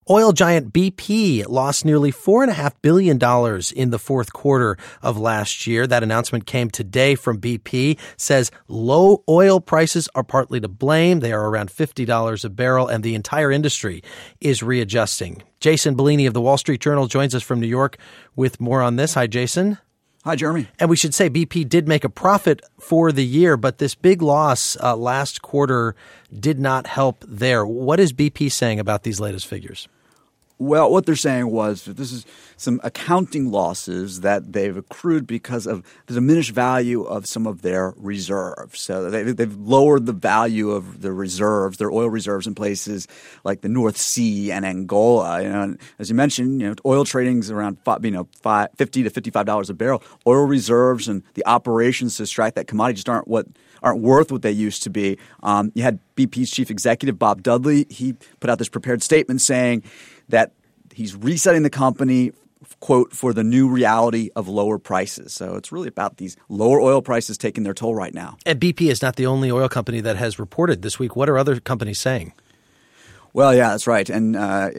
Oil giant BP lost nearly $4.5 billion in the fourth quarter of last year. That announcement came today from BP, says low oil prices are partly to blame. They are around $50 a barrel, and the entire industry is readjusting. Jason Bellini of the Wall Street Journal joins us from New York with more on this. Hi, Jason. Hi, Jeremy. And we should say BP did make a profit for the year, but this big loss last quarter did not help there. What is BP saying about these latest figures? Well, what they're saying was that this is some accounting losses that they've accrued because of the diminished value of some of their reserves. So they've lowered the value of the reserves, their oil reserves in places like the North Sea and Angola. And as you mentioned, oil trading is around $50 to $55 a barrel. Oil reserves and the operations to extract that commodity just aren't worth what they used to be. You had BP's chief executive, Bob Dudley. He put out this prepared statement saying that he's resetting the company, quote, for the new reality of lower prices. So it's really about these lower oil prices taking their toll right now. And BP is not the only oil company that has reported this week. What are other companies saying? Well, yeah, that's right. And,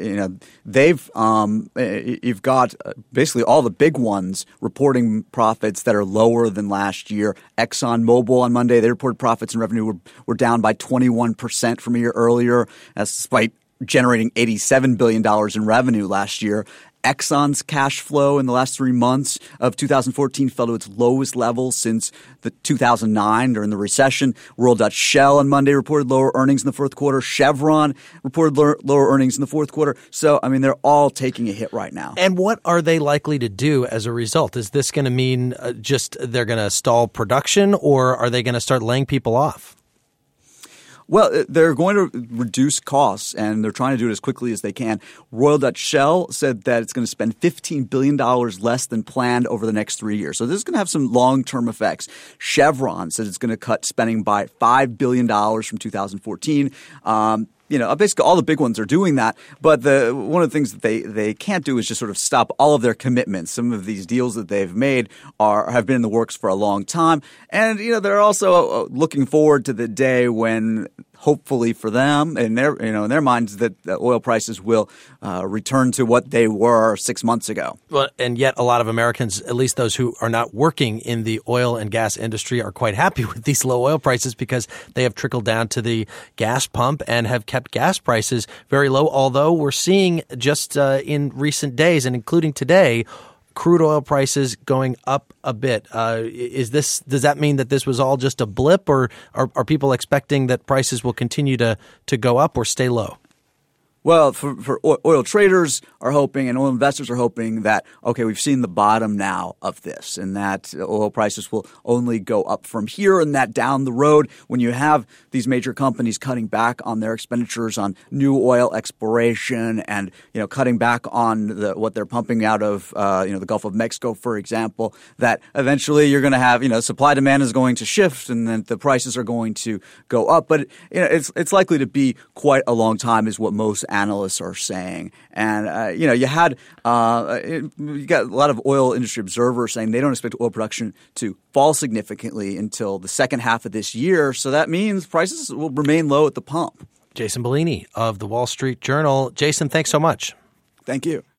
you've got basically all the big ones reporting profits that are lower than last year. ExxonMobil on Monday, they reported profits and revenue were down by 21% from a year earlier. That's despite generating $87 billion in revenue last year. Exxon's cash flow in the last 3 months of 2014 fell to its lowest level since 2009 during the recession. Royal Dutch Shell on Monday reported lower earnings in the fourth quarter. Chevron reported lower earnings in the fourth quarter. So, they're all taking a hit right now. And what are they likely to do as a result? Is this going to mean just they're going to stall production, or are they going to start laying people off? Well, they're going to reduce costs, and they're trying to do it as quickly as they can. Royal Dutch Shell said that it's going to spend $15 billion less than planned over the next 3 years. So this is going to have some long-term effects. Chevron says it's going to cut spending by $5 billion from 2014. Basically all the big ones are doing that. But one of the things that they can't do is just sort of stop all of their commitments. Some of these deals that they've made have been in the works for a long time. And, they're also looking forward to the day when hopefully for them in their minds that the oil prices will return to what they were 6 months ago. Well, and yet a lot of Americans, at least those who are not working in the oil and gas industry, are quite happy with these low oil prices because they have trickled down to the gas pump and have kept gas prices very low. Although we're seeing just in recent days and including today, crude oil prices going up a bit. Does that mean that this was all just a blip, or are people expecting that prices will continue to go up or stay low? Well, for oil traders are hoping and oil investors are hoping that, okay, we've seen the bottom now of this and that oil prices will only go up from here, and that down the road, when you have these major companies cutting back on their expenditures on new oil exploration and, cutting back on what they're pumping out of, the Gulf of Mexico, for example, that eventually you're going to have, supply demand is going to shift and then the prices are going to go up. But, it's likely to be quite a long time is what most analysts are saying. And, you got a lot of oil industry observers saying they don't expect oil production to fall significantly until the second half of this year. So that means prices will remain low at the pump. Jason Bellini of the Wall Street Journal. Jason, thanks so much. Thank you.